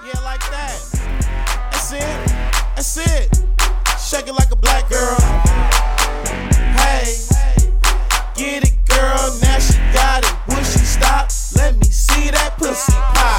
Yeah, like that. That's it. That's it. Shake it like a black girl. Hey, get it, girl. Now she got it. Will she stop? Let me see that pussy pop.